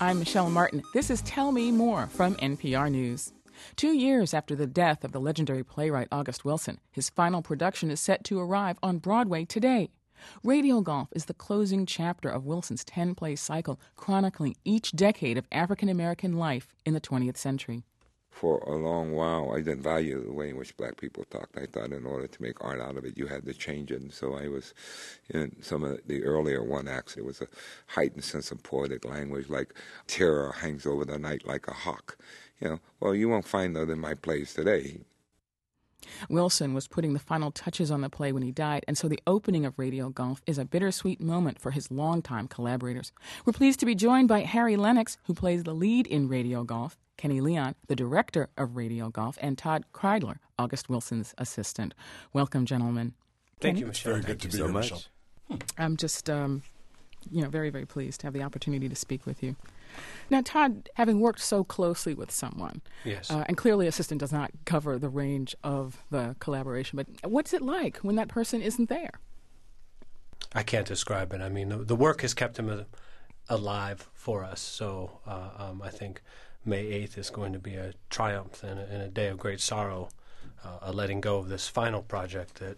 I'm Michelle Martin. This is Tell Me More from NPR News. 2 years after the death of the legendary playwright August Wilson, his final production is set to arrive on Broadway today. Radio Golf is the closing chapter of Wilson's 10-play cycle, chronicling each decade of African-American life in the 20th century. For a long while, I didn't value the way in which black people talked. I thought in order to make art out of it, you had to change it. And so I was, in some of the earlier one acts, there was a heightened sense of poetic language, like terror hangs over the night like a hawk. Well, you won't find that in my plays today. Wilson was putting the final touches on the play when he died, and so the opening of Radio Golf is a bittersweet moment for his longtime collaborators. We're pleased to be joined by Harry Lennox, who plays the lead in Radio Golf, Kenny Leon, the director of Radio Golf, and Todd Kreidler, August Wilson's assistant. Welcome, gentlemen. Thank you, Michelle. Very good to be here, Michelle. I'm just, very, very pleased to have the opportunity to speak with you. Now, Todd, having worked so closely with someone, yes, and clearly assistant does not cover the range of the collaboration, but what's it like when that person isn't there? I can't describe it. I mean, the work has kept him alive for us, so I think May 8th is going to be a triumph and a day of great sorrow, a letting go of this final project that,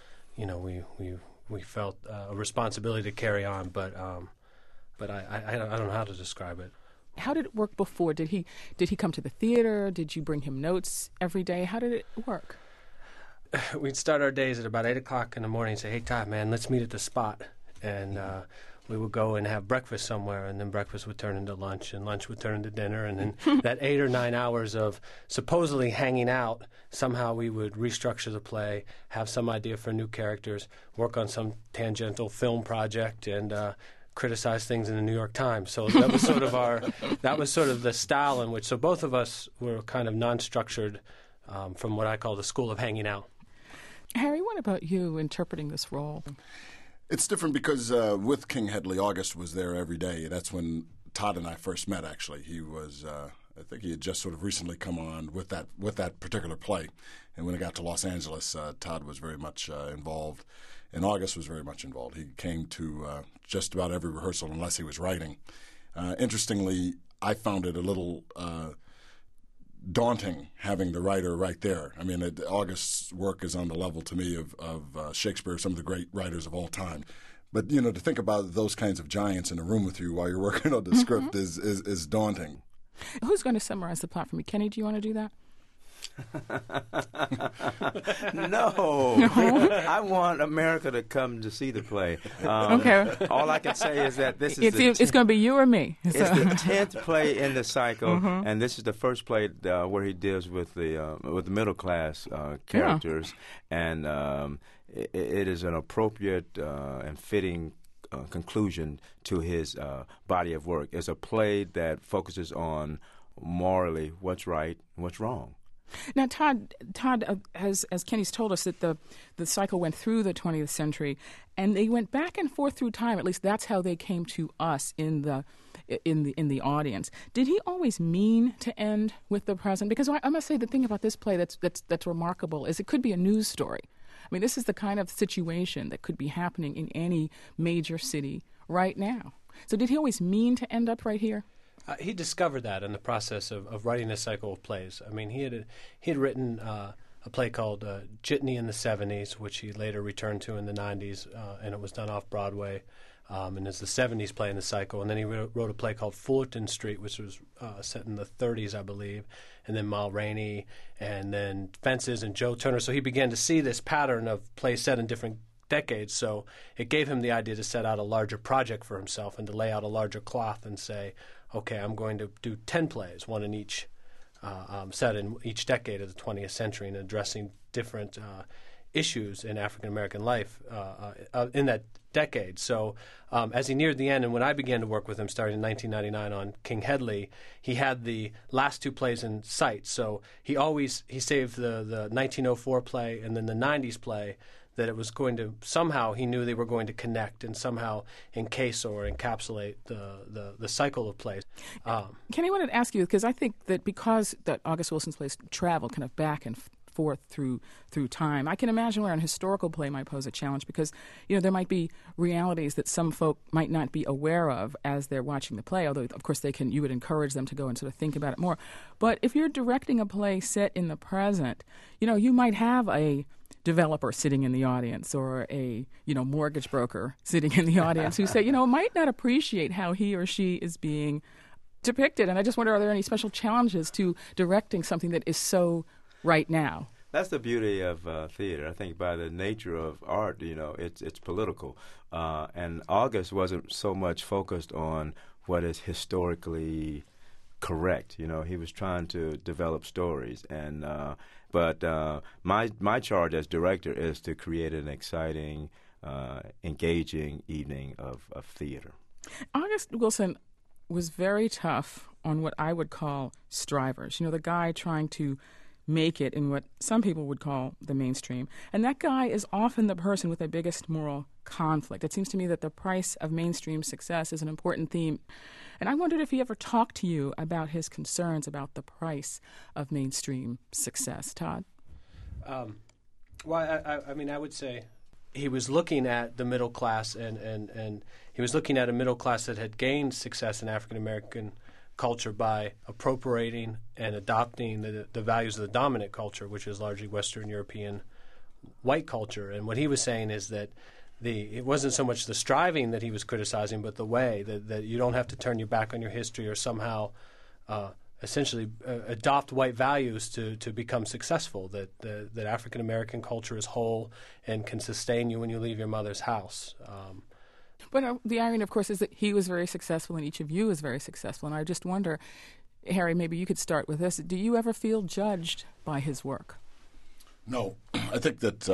we felt a responsibility to carry on, but I don't know how to describe it. How did it work before? Did he come to the theater? Did you bring him notes every day? How did it work? We'd start our days at about 8 o'clock in the morning and say, hey, Todd, man, let's meet at the spot. And we would go and have breakfast somewhere, and then breakfast would turn into lunch, and lunch would turn into dinner. And then that 8 or 9 hours of supposedly hanging out, somehow we would restructure the play, have some idea for new characters, work on some tangential film project, and criticize things in the New York Times. So that was sort of the style in which, so both of us were kind of non-structured from what I call the school of hanging out. Harry, what about you interpreting this role? It's different because with King Hedley, August was there every day. That's when Todd and I first met, actually. He was, I think he had just sort of recently come on with that particular play. And when it got to Los Angeles, Todd was very much involved. And August was very much involved. He came to just about every rehearsal unless he was writing. Interestingly, I found it a little daunting having the writer right there. I mean, August's work is on the level to me of Shakespeare, some of the great writers of all time. But, to think about those kinds of giants in a room with you while you're working on the script is daunting. Who's going to summarize the plot for me? Kenny, do you want to do that? No. I want America to come to see the play. Okay. All I can say is that this is it's going to be you or me. It's the 10th play in the cycle, and this is the first play where he deals with the middle class characters, and it is an appropriate and fitting conclusion to his body of work. It's a play that focuses on morally what's right and what's wrong. Now, Todd, as Kenny's told us, that the cycle went through the 20th century, and they went back and forth through time. At least that's how they came to us in the audience. Did he always mean to end with the present? Because I must say, the thing about this play that's remarkable is it could be a news story. I mean, this is the kind of situation that could be happening in any major city right now. So did he always mean to end up right here? He discovered that in the process of writing a cycle of plays. I mean, he had written a play called Jitney in the 70s, which he later returned to in the 90s, and it was done off-Broadway, and it's the 70s play in the cycle. And then he wrote a play called Fullerton Street, which was set in the 30s, I believe, and then Ma Rainey, and then Fences and Joe Turner. So he began to see this pattern of plays set in different decades, so it gave him the idea to set out a larger project for himself and to lay out a larger cloth and say, okay, I'm going to do 10 plays, one in each set in each decade of the 20th century, and addressing different issues in African-American life in that decade. So as he neared the end, and when I began to work with him starting in 1999 on King Hedley, he had the last two plays in sight. So he saved the 1904 play and then the 90s play, that it was going to, somehow he knew they were going to connect and somehow encase or encapsulate the cycle of plays. Kenny, I wanted to ask you, because I think that because that August Wilson's plays travel kind of back and forth through time. I can imagine where an historical play might pose a challenge because, there might be realities that some folk might not be aware of as they're watching the play, although, of course, you would encourage them to go and sort of think about it more. But if you're directing a play set in the present, you might have a developer sitting in the audience or a mortgage broker sitting in the audience who say might not appreciate how he or she is being depicted. And I just wonder, are there any special challenges to directing something that is so right now? That's the beauty of theater. I think by the nature of art, it's political. And August wasn't so much focused on what is historically correct. He was trying to develop stories. And but my charge as director is to create an exciting, engaging evening of theater. August Wilson was very tough on what I would call strivers. The guy trying to make it in what some people would call the mainstream. And that guy is often the person with the biggest moral conflict. It seems to me that the price of mainstream success is an important theme. And I wondered if he ever talked to you about his concerns about the price of mainstream success. Todd? Well, I would say he was looking at the middle class, and he was looking at a middle class that had gained success in African American culture by appropriating and adopting the values of the dominant culture, which is largely Western European white culture. And what he was saying is that it wasn't so much the striving that he was criticizing, but the way that you don't have to turn your back on your history or somehow essentially adopt white values to become successful, that African American culture is whole and can sustain you when you leave your mother's house. But the irony, of course, is that he was very successful and each of you is very successful. And I just wonder, Harry, maybe you could start with this. Do you ever feel judged by his work? No. I think that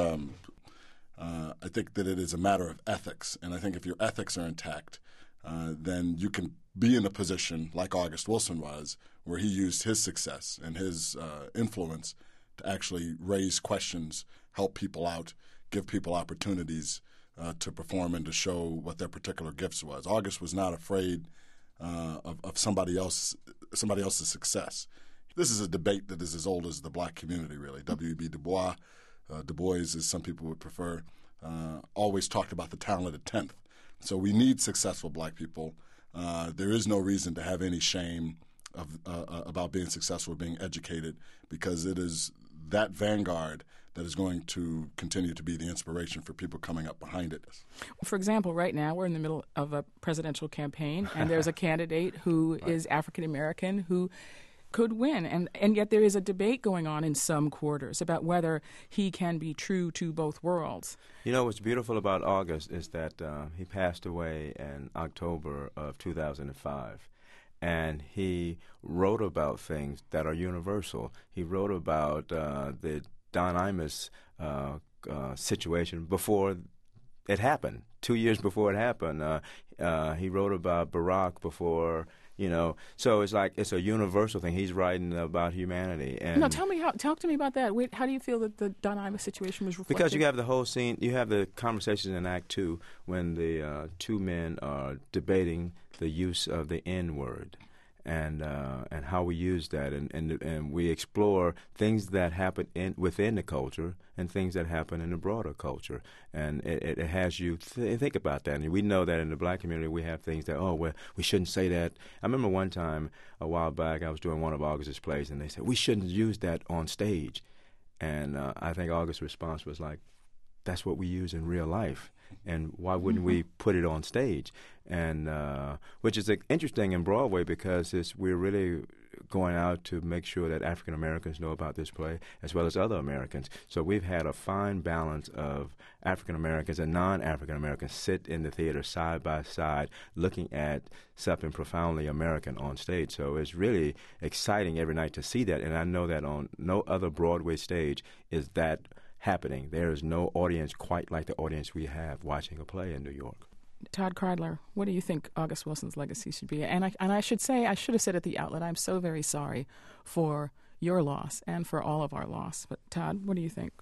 it is a matter of ethics. And I think if your ethics are intact, then you can be in a position like August Wilson was, where he used his success and his influence to actually raise questions, help people out, give people opportunities to perform and to show what their particular gifts was. August was not afraid of somebody else's success. This is a debate that is as old as the black community, really. W.E.B. Du Bois, as some people would prefer, always talked about the talented 10th. So we need successful black people. There is no reason to have any shame about being successful or being educated, because it is that vanguard that is going to continue to be the inspiration for people coming up behind it. For example, right now we're in the middle of a presidential campaign, and there's a candidate who is African American who could win, and yet there is a debate going on in some quarters about whether he can be true to both worlds. What's beautiful about August is that he passed away in October of 2005. And he wrote about things that are universal. He wrote about the Don Imus situation before it happened, 2 years before it happened. He wrote about Barack before, So it's like it's a universal thing. He's writing about humanity. And talk to me about that. How do you feel that the Don Imus situation was reflected? Because you have the whole scene, you have the conversations in Act 2 when the two men are debating the use of the N-word. And how we use that, and we explore things that happen within the culture and things that happen in the broader culture, and it has you think about that. And we know that in the black community we have things that we shouldn't say that. I remember one time a while back I was doing one of August's plays, and they said we shouldn't use that on stage, and I think August's response was like, that's what we use in real life, and why wouldn't we put it on stage? And which is interesting in Broadway, because we're really going out to make sure that African Americans know about this play as well as other Americans. So we've had a fine balance of African Americans and non-African Americans sit in the theater side by side looking at something profoundly American on stage. So it's really exciting every night to see that, and I know that on no other Broadway stage is that happening. There is no audience quite like the audience we have watching a play in New York. Todd Kreidler, what do you think August Wilson's legacy should be? And I should have said at the outlet, I'm so very sorry for your loss and for all of our loss. But Todd, what do you think?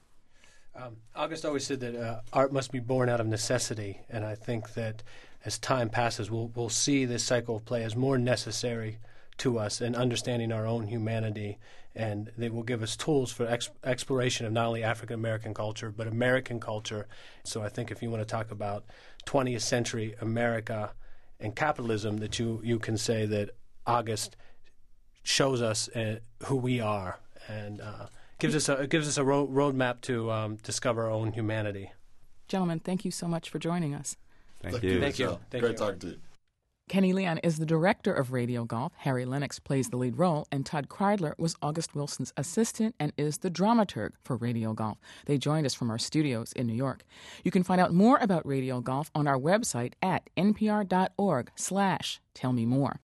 August always said that art must be born out of necessity, and I think that as time passes, we'll see this cycle of play as more necessary to us in understanding our own humanity, and they will give us tools for exploration of not only African American culture but American culture. So I think if you want to talk about 20th century America and capitalism, that you can say that August shows us who we are and gives us a roadmap to discover our own humanity. Gentlemen, thank you so much for joining us. Thank you. Thank you. Great talking to you. Kenny Leon is the director of Radio Golf. Harry Lennox plays the lead role, and Todd Kreidler was August Wilson's assistant and is the dramaturg for Radio Golf. They joined us from our studios in New York. You can find out more about Radio Golf on our website at npr.org/tellmemore.